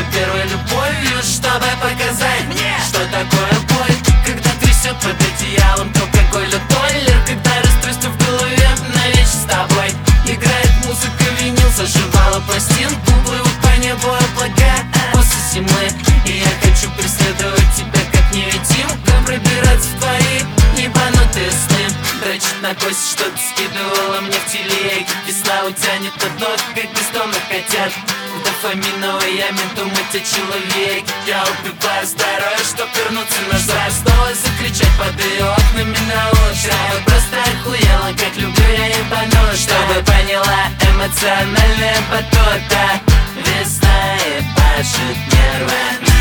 притворяться первой любовью, чтобы показать мне, что такое боль. Когда трясет под одеялом алкоголь, толлер, когда расстройство в голове навечно с тобой. Играет музыка, винил, заживала пластинку, плывут по небу облака после зимы. И я хочу преследовать тебя как невидимка, пробираться в твои ебанутые сны, дрочить на кость, что ты скидывала мне в телеге. Весна утянет от ног, как бездомных котят. В дофаминовой яме думать о человеке. Я убиваю здоровье, чтоб вернуться назад, снова закричать под ее окнами на улице. Чтобы просто охуела, как люблю я ебануть. Чтобы поняла эмоциональная батута. Весна ебашит нервы.